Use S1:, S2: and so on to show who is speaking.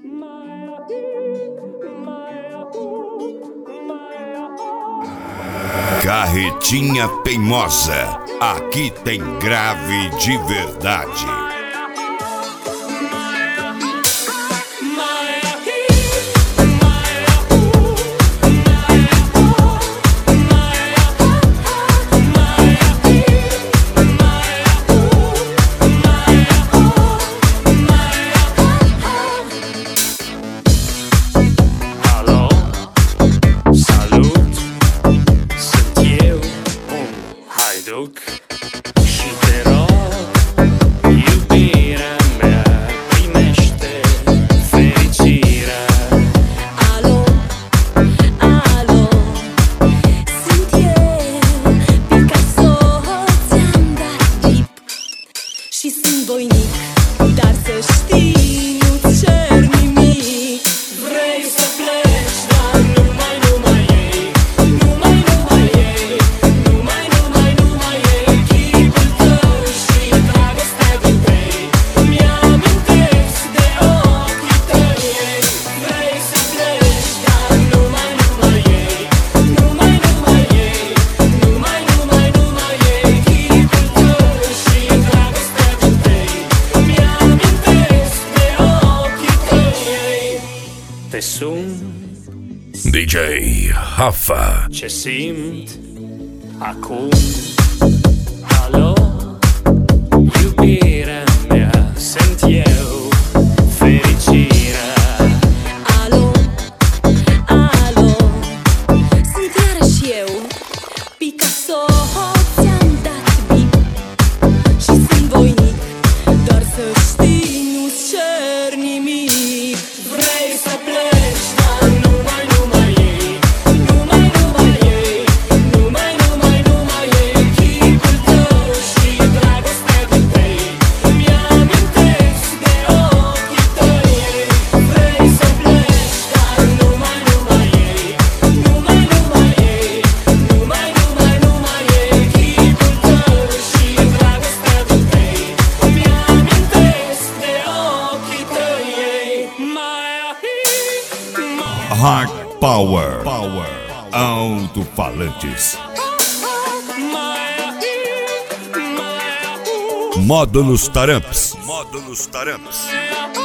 S1: Carretinha Teimosa, aqui tem grave de verdade.
S2: Și te rog, iubirea mea, primește fericirea.
S3: Alo, alo, sunt eu, Picasso, ți-am dat tip și sunt voinic, dar să știi, nu-ți cer nimic.
S2: Vrei să pleci, dar numai ei, numai ei, numai ei, chipul tău și dragostea din tei, mi-amintesc de ochii tăi. Vrei să pleci, dar numai ei, numai ei, numai ei, chipul tău și dragostea din tei, mi-amintesc de ochii tăi. Te sun,
S1: DJ Rafa.
S2: ce simt acum. Alo, iubirea mea, sunt eu, fericirea.
S3: Alo, alo, sunt iarăși eu, Picasso, ți-am dat bip și sunt voinic, doar să știi, nu-ți cer nimic.
S2: Vrei să pleci, dar numai ei, numai ei, numai ei, chipul tău și dragostea din tei, mi-amintesc de ochii tăi. Vrei să pleci, dar numai ei, numai ei, numai ei, chipul tău și dragostea din tei, mi-amintesc de ochii tăi.
S1: Hard Power. Alto-falantes. Módulos Taramps.